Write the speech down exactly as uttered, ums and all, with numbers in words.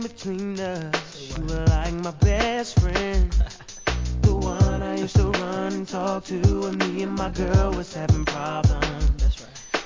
between us. You were like my best friend. The one I used to run and talk to when me and my girl was having problems.